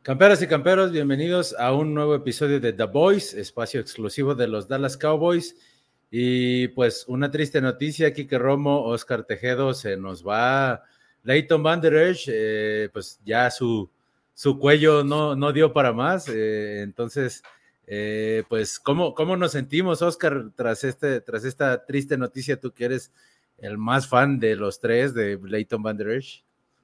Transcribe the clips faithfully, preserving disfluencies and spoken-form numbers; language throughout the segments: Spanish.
Camperas y camperos, bienvenidos a un nuevo episodio de The Boys, espacio exclusivo de los Dallas Cowboys. Y pues una triste noticia, Quique Romo, Oscar Tejedo, se nos va Leighton Vander Esch, eh, pues ya su, su cuello no, no dio para más. Eh, entonces, eh, pues, ¿cómo, ¿cómo nos sentimos, Oscar, tras, este, tras esta triste noticia? Tú que eres el más fan de los tres, de Leighton Vander Esch.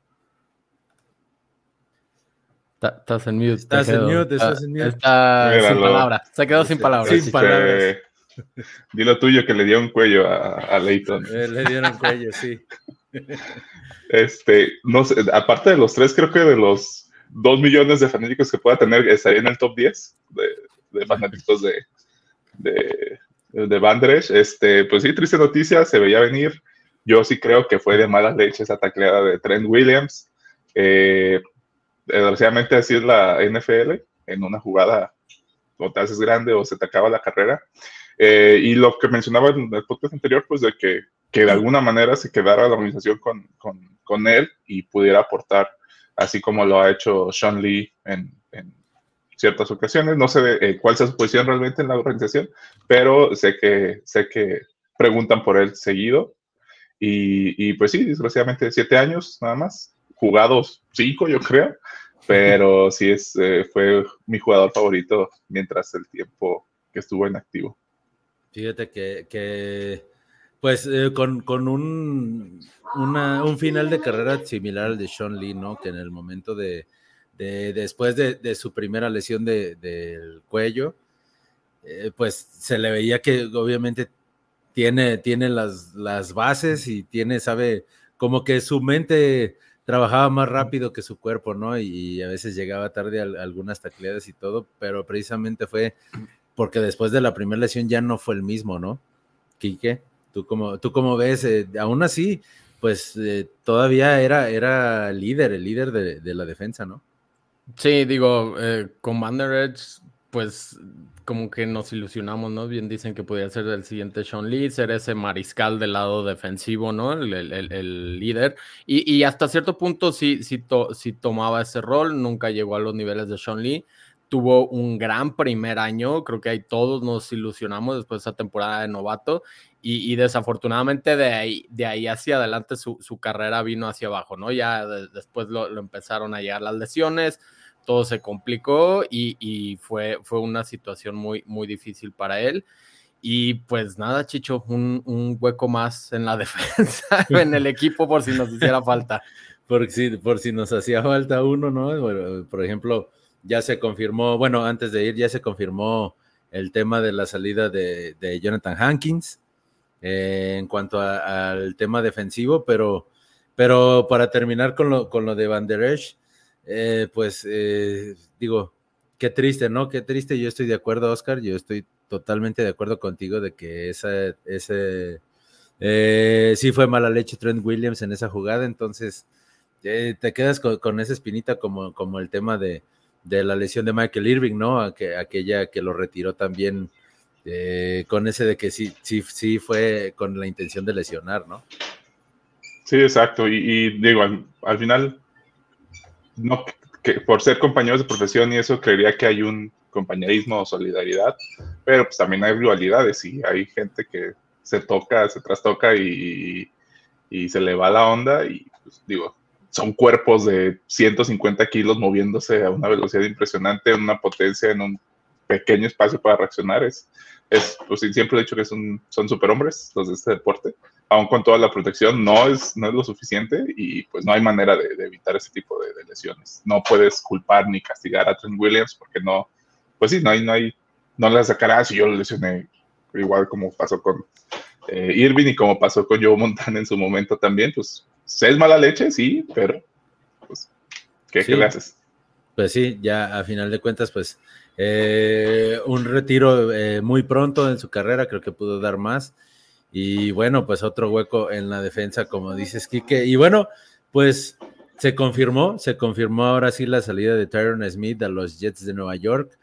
Estás en mute. Estás en mute, estás en mute. Está Míralo. sin palabras. Se quedó sin palabras. Sin Este, palabras. Di lo tuyo que le dio un cuello a, a Leighton. Eh, le dieron cuello, sí. Este, no sé, aparte de los tres, creo que de los dos millones de fanáticos que pueda tener, estaría en el top diez de, de fanáticos de, de, de Vander Esch. Este, pues sí, triste noticia, se veía venir. Yo sí creo que fue de mala leche esa tacleada de Trent Williams. Eh, desgraciadamente así es la N F L, en una jugada o te haces grande o se te acaba la carrera. Eh, y lo que mencionaba en el podcast anterior, pues de que, que de alguna manera se quedara la organización con, con, con él y pudiera aportar, así como lo ha hecho Sean Lee en, en ciertas ocasiones. No sé eh, cuál sea su posición realmente en la organización, pero sé que, sé que preguntan por él seguido. Y, y pues sí, desgraciadamente siete años nada más, jugados cinco yo creo, pero sí es, eh, fue mi jugador favorito mientras el tiempo que estuvo en activo. Fíjate que, que pues eh, con, con un, una, un final de carrera similar al de Sean Lee, ¿no? Que en el momento de, de después de, de su primera lesión de, del cuello, eh, pues se le veía que obviamente tiene, tiene las, las bases y tiene, sabe, como que su mente trabajaba más rápido que su cuerpo, ¿no? Y, y a veces llegaba tarde a, a algunas tacleadas y todo, pero precisamente fue porque después de la primera lesión ya no fue el mismo, ¿no? Quique, ¿tú cómo, tú cómo ves? Eh, aún así, pues eh, todavía era, era líder, el líder de, de la defensa, ¿no? Sí, digo, eh, con Vander Esch, pues como que nos ilusionamos, ¿no? Bien dicen que podría ser el siguiente Sean Lee, ser ese mariscal del lado defensivo, ¿no? El, el, el, el líder. Y, y hasta cierto punto sí, sí, to, sí tomaba ese rol, nunca llegó a los niveles de Sean Lee. Tuvo un gran primer año, creo que ahí todos nos ilusionamos después de esa temporada de novato. Y, y desafortunadamente de ahí, de ahí hacia adelante su, su carrera vino hacia abajo, ¿no? Ya de, después lo, lo empezaron a llegar las lesiones, todo se complicó y, y fue, fue una situación muy, muy difícil para él. Y pues nada, Chicho, un, un hueco más en la defensa, en el equipo por si nos hiciera falta. Por si, por si nos hacía falta uno, ¿no? Bueno, por ejemplo, ya se confirmó, bueno, antes de ir ya se confirmó el tema de la salida de, de Jonathan Hankins eh, en cuanto a, al tema defensivo, pero, pero para terminar con lo, con lo de Vander Esch, eh, pues eh, digo, qué triste, ¿no? Qué triste, yo estoy de acuerdo, Oscar, yo estoy totalmente de acuerdo contigo de que esa, ese, eh, sí fue mala leche Trent Williams en esa jugada, entonces eh, te quedas con, con esa espinita como, como el tema de, de la lesión de Michael Irving, ¿no? Aqu- aquella que lo retiró también eh, con ese de que sí, sí, sí fue con la intención de lesionar, ¿no? Sí, exacto. Y, y digo, al, al final, no, que por ser compañeros de profesión y eso, creería que hay un compañerismo o solidaridad, pero pues también hay rivalidades y hay gente que se toca, se trastoca y, y se le va la onda y pues digo, son cuerpos de ciento cincuenta kilos moviéndose a una velocidad impresionante, una potencia en un pequeño espacio para reaccionar. Es, es pues siempre he dicho que son, son superhombres los de este deporte, aun con toda la protección, no es, no es lo suficiente y pues no hay manera de, de evitar ese tipo de, de lesiones. No puedes culpar ni castigar a Trent Williams porque no, pues sí, no hay, no hay, no le sacarás si yo lo lesioné, igual como pasó con eh, Irving y como pasó con Joe Montana en su momento también, pues es mala leche, sí, pero pues, ¿qué, Sí, ¿qué le haces? pues sí, ya a final de cuentas, pues eh, un retiro eh, muy pronto en su carrera, creo que pudo dar más. Y bueno, pues otro hueco en la defensa, como dices, Quique. Y bueno, pues se confirmó, se confirmó ahora sí la salida de Tyron Smith a los Jets de Nueva York.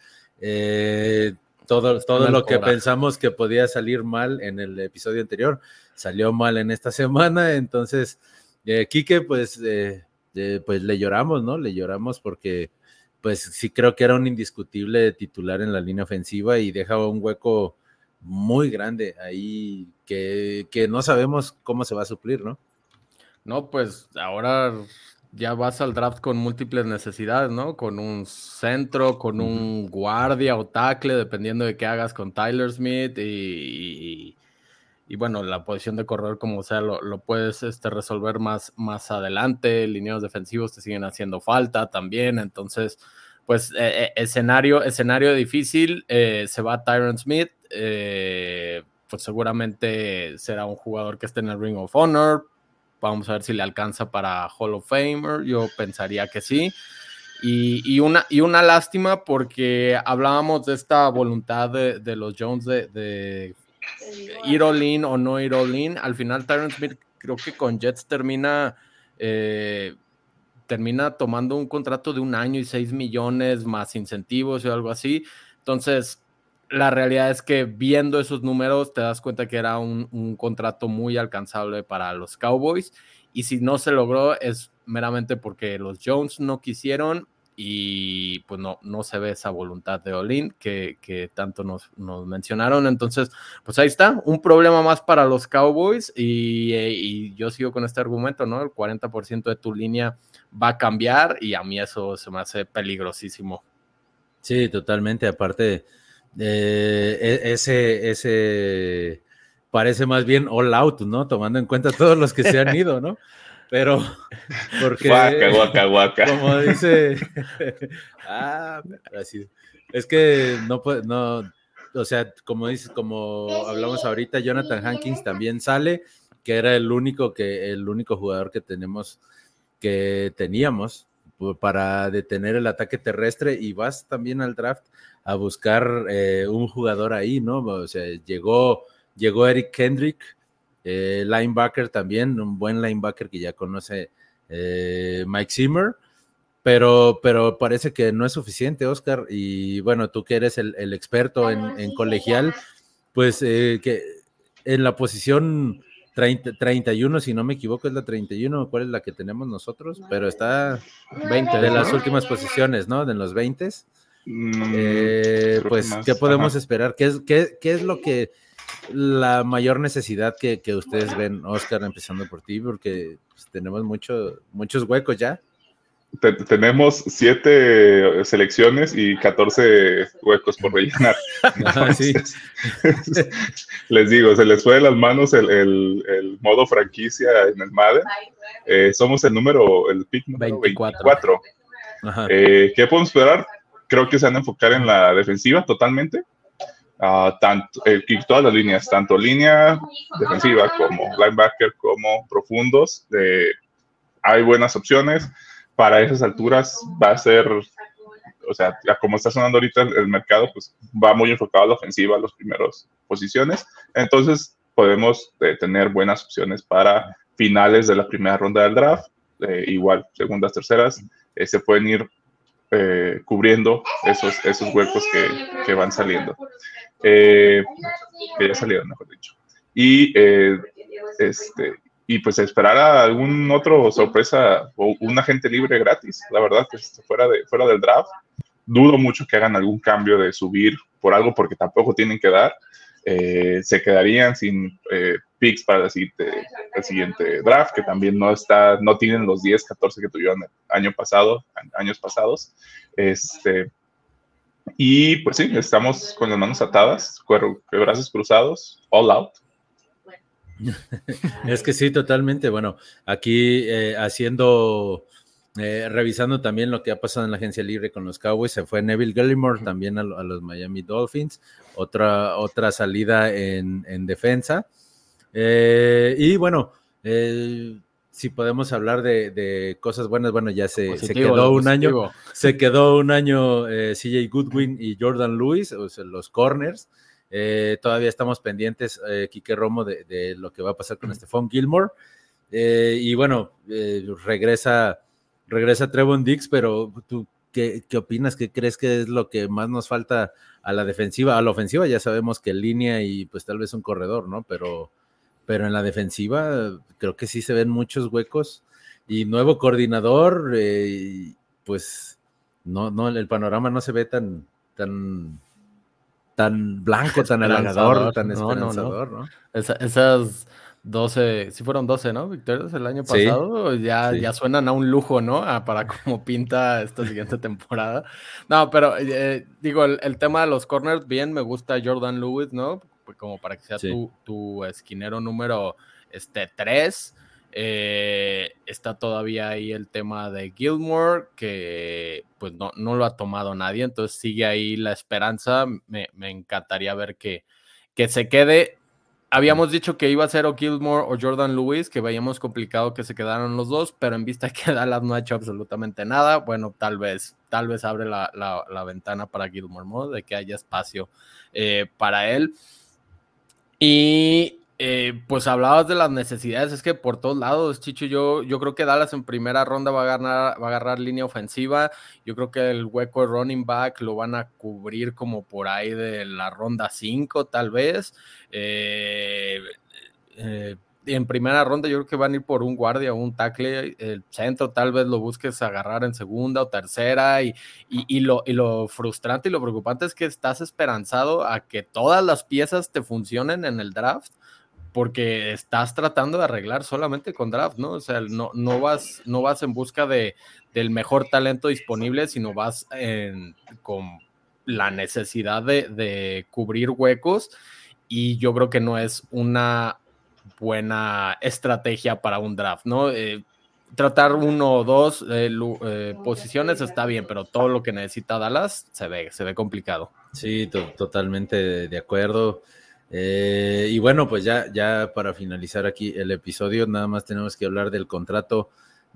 Eh, todo todo lo que pensamos que podía salir mal en el episodio anterior, salió mal en esta semana. Entonces, eh, Quique, pues, eh, eh, pues le lloramos, ¿no? Le lloramos porque pues sí creo que era un indiscutible titular en la línea ofensiva y deja un hueco muy grande ahí que, que no sabemos cómo se va a suplir, ¿no? No, pues ahora ya vas al draft con múltiples necesidades, ¿no? Con un centro, con uh-huh. un guardia o tackle, dependiendo de qué hagas con Tyler Smith y, y, y bueno, la posición de corredor como sea lo, lo puedes este, resolver más, más adelante. Lineos defensivos te siguen haciendo falta también, entonces pues eh, escenario, escenario difícil, eh, se va Tyron Smith, eh, pues seguramente será un jugador que esté en el Ring of Honor. Vamos a ver si le alcanza para Hall of Famer. Yo pensaría que sí. Y, y, una, y una lástima porque hablábamos de esta voluntad de, de los Jones de, de ir all in o no ir all in. Al final Tyron Smith creo que con Jets termina eh, termina tomando un contrato de un año y seis millones más incentivos o algo así. Entonces la realidad es que viendo esos números te das cuenta que era un, un contrato muy alcanzable para los Cowboys, y si no se logró es meramente porque los Jones no quisieron y pues no, no se ve esa voluntad de all-in que, que tanto nos, nos mencionaron. Entonces pues ahí está, un problema más para los Cowboys y, y yo sigo con este argumento, ¿no? El cuarenta por ciento de tu línea va a cambiar y a mí eso se me hace peligrosísimo. Sí, totalmente, aparte Eh, ese, ese parece más bien all out, ¿no? Tomando en cuenta todos los que se han ido, ¿no? Pero, porque... Guaca, guaca, guaca. Como dice... ah, así. Es que no puede, no... O sea, como dices, como hablamos ahorita, Jonathan Hankins también sale, que era el único, que, el único jugador que tenemos, que teníamos para detener el ataque terrestre, y vas también al draft a buscar eh, un jugador ahí, ¿no? O sea, llegó, llegó Eric Kendrick, eh, linebacker también, un buen linebacker que ya conoce eh, Mike Zimmer, pero, pero parece que no es suficiente, Oscar, y bueno, tú que eres el, el experto en, en colegial, pues eh, que en la posición treinta, treinta y uno, si no me equivoco, es la treinta y uno, ¿cuál es la que tenemos nosotros? Pero está veinte de las últimas posiciones, ¿no? De los veinte. Eh, pues, que ¿qué podemos Ajá. esperar? ¿Qué es, qué, ¿Qué es lo que, la mayor necesidad que, que ustedes ven, Oscar, empezando por ti? Porque pues, tenemos mucho, muchos huecos ya. Tenemos siete selecciones y catorce huecos por rellenar. Entonces, sí. Les digo, se les fue de las manos el, el, el modo franquicia en el Madden. Eh, somos el número, el pick número veinticuatro. veinticuatro. Eh, ¿Qué podemos esperar? Creo que se van a enfocar en la defensiva totalmente. Uh, tanto, eh, todas las líneas, tanto línea defensiva como linebacker, como profundos. Eh, hay buenas opciones. Para esas alturas va a ser, o sea, como está sonando ahorita el, el mercado, pues va muy enfocado a la ofensiva, a las primeras posiciones. Entonces podemos eh, tener buenas opciones para finales de la primera ronda del draft. Eh, igual, segundas, terceras, eh, se pueden ir eh, cubriendo esos, esos huecos que, que van saliendo. Eh, que ya salieron, mejor dicho. Y eh, este... y pues esperar a algún otro sorpresa o un agente libre gratis, la verdad, que fuera, de, fuera del draft. Dudo mucho que hagan algún cambio de subir por algo, porque tampoco tienen que dar. Eh, se quedarían sin eh, picks para el siguiente, el siguiente draft, que también no está, no tienen los diez, catorce que tuvieron el año pasado, años pasados. Este, y pues sí, estamos con las manos atadas, brazos cruzados, all out. Es que sí, totalmente. Bueno, aquí eh, haciendo, eh, revisando también lo que ha pasado en la agencia libre con los Cowboys, se fue Neville Gallimore también a, a los Miami Dolphins, otra, otra salida en, en defensa. Eh, y bueno, eh, si podemos hablar de, de cosas buenas, bueno, ya se, positivo, se quedó un positivo. año, se quedó un año eh, C J Goodwin y Jordan Lewis, o sea, los corners. Eh, todavía estamos pendientes, eh, Quique Romo, de, de lo que va a pasar con Stephon Gilmore. Eh, y bueno, eh, regresa, regresa Trevon Diggs, pero ¿tú qué, qué opinas? ¿Qué crees que es lo que más nos falta a la defensiva? A la ofensiva ya sabemos que línea y pues tal vez un corredor, ¿no? Pero, pero en la defensiva creo que sí se ven muchos huecos. Y nuevo coordinador, eh, pues no, no, el panorama no se ve tan, tan, tan blanco, tan halagador, tan esperanzador, ¿no? no, no. ¿no? Esa, esas doce, sí fueron doce, ¿no? Victorias el año pasado, sí, ya, sí. ya suenan a un lujo, ¿no? A, para cómo pinta esta siguiente temporada. No, pero eh, digo, el, el tema de los corners, bien, me gusta Jordan Lewis, ¿no? Como para que sea sí. tu, tu esquinero número este, tres. Eh, está todavía ahí el tema de Gilmore, que pues no, no lo ha tomado nadie, entonces sigue ahí la esperanza. Me, me encantaría ver que, que se quede. Habíamos dicho que iba a ser o Gilmore o Jordan Lewis, que veíamos complicado que se quedaran los dos, pero en vista que Dallas no ha hecho absolutamente nada, bueno, tal vez, tal vez abre la, la, la ventana para Gilmore, ¿no? De que haya espacio eh, para él. Y eh, pues hablabas de las necesidades, es que por todos lados, Chicho, yo, yo creo que Dallas en primera ronda va a, ganar, va a agarrar línea ofensiva. Yo creo que el hueco de running back lo van a cubrir como por ahí de la ronda cinco, tal vez. Eh, eh, en primera ronda yo creo que van a ir por un guardia o un tackle. El centro tal vez lo busques agarrar en segunda o tercera. Y, y, y, lo, y lo frustrante y lo preocupante es que estás esperanzado a que todas las piezas te funcionen en el draft, porque estás tratando de arreglar solamente con draft, ¿no? O sea, no, no, vas, no vas en busca de, del mejor talento disponible, sino vas en, con la necesidad de, de cubrir huecos, y yo creo que no es una buena estrategia para un draft, ¿no? Eh, tratar uno o dos eh, eh, posiciones está bien, pero todo lo que necesita Dallas se ve, se ve complicado. Sí, to- totalmente de acuerdo. Eh, y bueno, pues ya, ya para finalizar aquí el episodio, nada más tenemos que hablar del contrato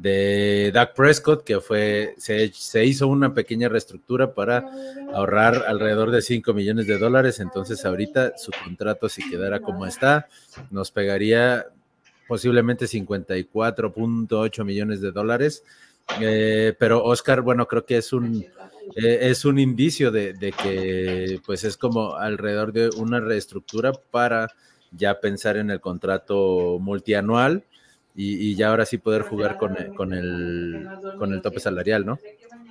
de Dak Prescott, que fue, se, se hizo una pequeña reestructura para ahorrar alrededor de cinco millones de dólares. Entonces ahorita su contrato, si quedara como está, nos pegaría posiblemente cincuenta y cuatro punto ocho millones de dólares. Eh, pero Oscar, bueno, creo que es un eh, es un indicio de, de que pues es como alrededor de una reestructura para ya pensar en el contrato multianual y, y ya ahora sí poder jugar con el, con el con el tope salarial, ¿no?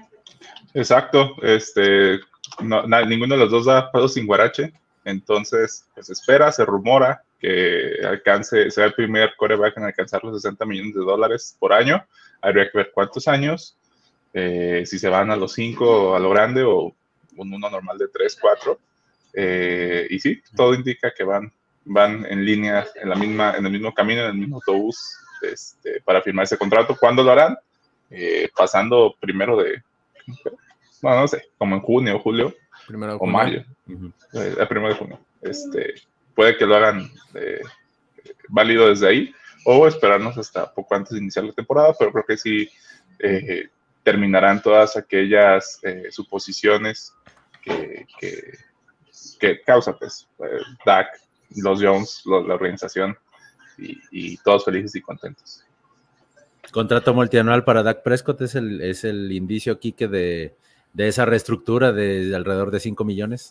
Exacto, este no, na, ninguno de los dos da paso sin guarache, entonces pues espera, se rumora que alcance, sea el primer quarterback en alcanzar los sesenta millones de dólares por año. Habría que ver cuántos años, eh, si se van a los cinco a lo grande o un uno normal de tres, cuatro. Eh, y sí, todo indica que van, van en línea, en, la misma, en el mismo camino, en el mismo autobús este, para firmar ese contrato. ¿Cuándo lo harán? Eh, pasando primero de, bueno, no sé, como en junio o julio primero de o mayo, uh-huh. eh, el primero de junio. Este, puede que lo hagan eh, válido desde ahí o esperarnos hasta poco antes de iniciar la temporada, pero creo que sí eh, terminarán todas aquellas eh, suposiciones que, que, que causa pues eh, Dak, los Jones, lo, la organización y, y todos felices y contentos. Contrato multianual para Dak Prescott es el, es el indicio aquí que de, de esa reestructura de, de alrededor de cinco millones.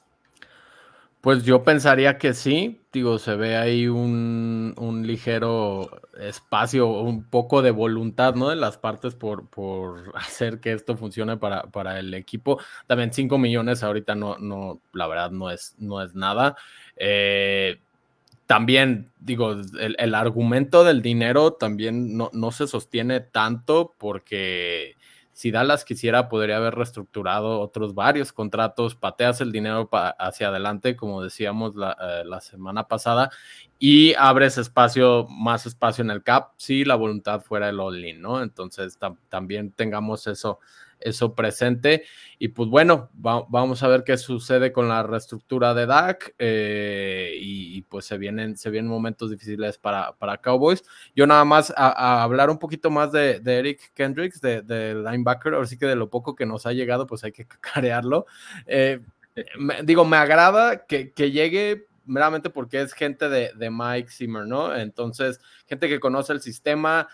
Pues yo pensaría que sí, digo, se ve ahí un, un ligero espacio, un poco de voluntad, ¿no? De las partes por, por hacer que esto funcione para, para el equipo. También cinco millones ahorita no, no, la verdad no es, no es nada. Eh, también, digo, el, el argumento del dinero también no, no se sostiene tanto, porque si Dallas quisiera, podría haber reestructurado otros varios contratos, pateas el dinero pa- hacia adelante, como decíamos la, eh, la semana pasada, y abres espacio, más espacio en el cap, si la voluntad fuera el all-in, ¿no? Entonces tam- también tengamos eso, eso presente. Y pues bueno, va, vamos a ver qué sucede con la reestructura de Dak, eh, y, y pues se vienen, se vienen momentos difíciles para, para Cowboys. Yo nada más a, a hablar un poquito más de, de Eric Kendricks, de, de linebacker, ahora sí que de lo poco que nos ha llegado, pues hay que cacarearlo. Eh, me, digo, me agrada que, que llegue meramente porque es gente de, de Mike Zimmer, ¿no? Entonces, gente que conoce el sistema,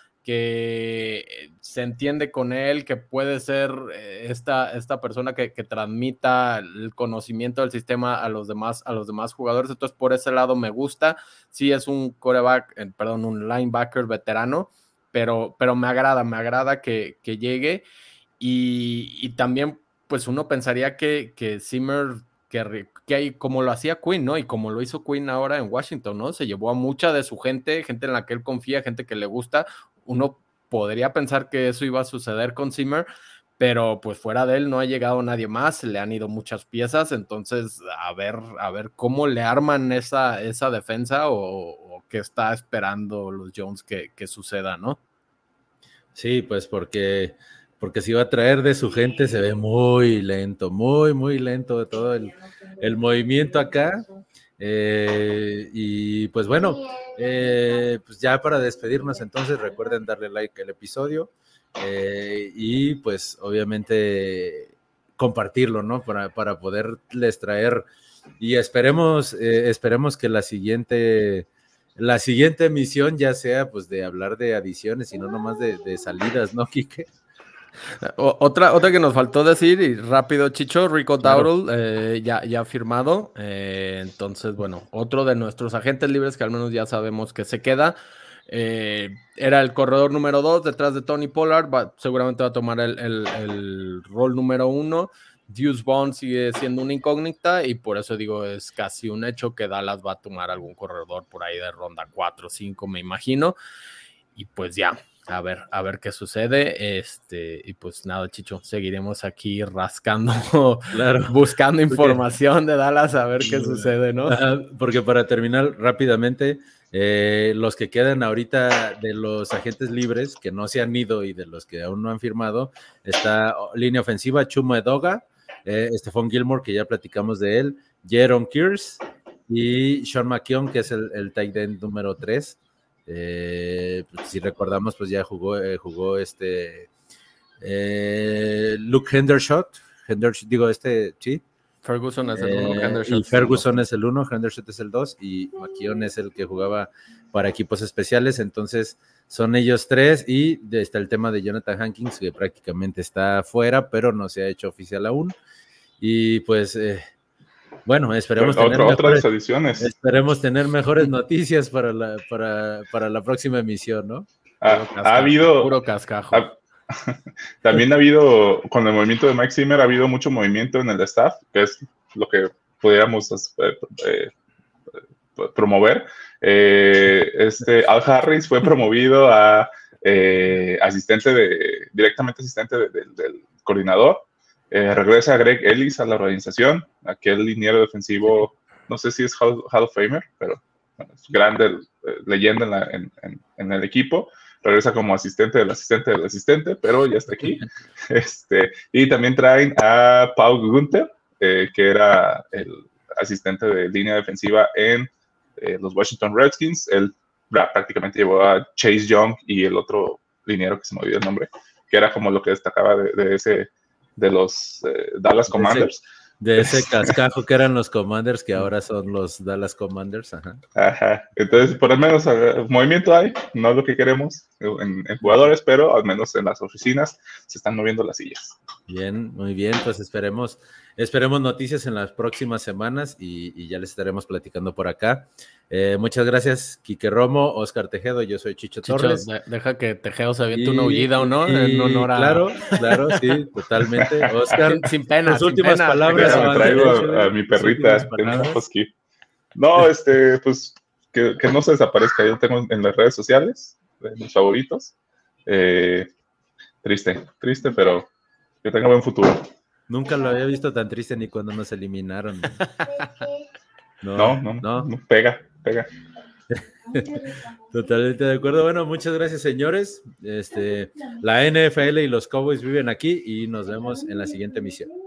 que se entiende con él, que puede ser esta, esta persona que, que transmita el conocimiento del sistema a los demás, a los demás jugadores. Entonces, por ese lado me gusta. Sí es un quarterback, eh, perdón, un linebacker veterano, pero, pero me agrada, me agrada que, que llegue. Y, y también pues uno pensaría que, que Zimmer, que, que hay, como lo hacía Quinn, ¿no? Y como lo hizo Quinn ahora en Washington, ¿no? Se llevó a mucha de su gente, gente en la que él confía, gente que le gusta. Uno podría pensar que eso iba a suceder con Zimmer, pero pues fuera de él no ha llegado nadie más, le han ido muchas piezas, entonces a ver, a ver cómo le arman esa, esa defensa o, o qué está esperando los Jones que, que suceda, ¿no? Sí, pues porque, porque si va a traer de su gente se ve muy lento, muy, muy lento todo el, el movimiento acá. Eh, y pues bueno, eh, pues ya para despedirnos entonces recuerden darle like al episodio. Eh, y pues obviamente compartirlo, ¿no? Para, para poderles traer y esperemos, eh, esperemos que la siguiente, la siguiente emisión ya sea pues de hablar de adiciones y no nomás de, de salidas, ¿no, Quique? O, otra, otra que nos faltó decir, y rápido, Chicho, Rico claro. Dowdle eh, ya, ya firmado, eh, entonces bueno, otro de nuestros agentes libres que al menos ya sabemos que se queda. Eh, era el corredor número dos detrás de Tony Pollard, va, seguramente va a tomar el, el, el rol número uno. Deuce Vaughn sigue siendo una incógnita y por eso digo es casi un hecho que Dallas va a tomar algún corredor por ahí de ronda cuatro o cinco, me imagino, y pues ya, a ver, a ver qué sucede, este, y pues nada, Chicho, seguiremos aquí rascando, claro, buscando información porque, de Dallas a ver qué sucede, ¿no? Porque para terminar rápidamente, Eh, los que quedan ahorita de los agentes libres que no se han ido y de los que aún no han firmado, está línea ofensiva Chuma Edoga, eh, Stephon Gilmore, que ya platicamos de él, Jaron Kearse y Sean McKeon, que es el, el tight end número tres. Eh, pues, si recordamos, pues ya jugó, eh, jugó este eh, Luke Hendershot, Hendershot, digo este, sí. Ferguson es el uno, eh, y Ferguson es el uno, Hendershot es el dos y McKeon es el que jugaba para equipos especiales, entonces son ellos tres y está el tema de Jonathan Hankins que prácticamente está fuera, pero no se ha hecho oficial aún y pues eh, bueno, esperemos Otra, tener otra mejores, ediciones. Esperemos tener mejores noticias para la, para, para la próxima emisión, ¿no? Ha, ha habido puro cascajo. Ha, También ha habido, con el movimiento de Mike Zimmer, ha habido mucho movimiento en el staff, que es lo que pudiéramos eh, eh, promover. Eh, este Al Harris fue promovido a eh, asistente de, directamente asistente de, de, del coordinador. Eh, regresa Greg Ellis a la organización, aquel liniero defensivo, no sé si es Hall, Hall of Famer, pero bueno, es grande eh, leyenda en, la, en, en, en el equipo. Regresa como asistente del asistente del asistente, pero ya está aquí. Este, y también traen a Paul Gunther, eh, que era el asistente de línea defensiva en eh, los Washington Redskins. Él prácticamente llevó a Chase Young y el otro liniero que se me olvidó el nombre, que era como lo que destacaba de, de ese de los eh, Dallas Commanders. De ese, de ese cascajo que eran los Commanders, que ahora son los Dallas Commanders. Ajá. Ajá. Entonces, por lo menos uh, movimiento hay, no es lo que queremos en, en jugadores, pero al menos en las oficinas se están moviendo las sillas. Bien, muy bien, pues esperemos, esperemos noticias en las próximas semanas y, y ya les estaremos platicando por acá. Eh, muchas gracias, Quique Romo, Oscar Tejedo, yo soy Chicho, Chicho Torres. De, deja que Tejedo se aviente una hullida o no, y, en honor a... Claro, claro, sí, totalmente. Oscar, sin, sin pena, tus sin últimas pena. palabras. Me traigo a, a mi perrita, una husky. No, este, pues, que, que no se desaparezca, yo tengo en las redes sociales, mis favoritos. Eh, triste, triste, pero que tenga buen futuro. Nunca lo había visto tan triste ni cuando nos eliminaron. No, no, no, no, no pega, pega. Totalmente de acuerdo. Bueno, muchas gracias, señores. Este, la N F L y los Cowboys viven aquí y nos vemos en la siguiente emisión.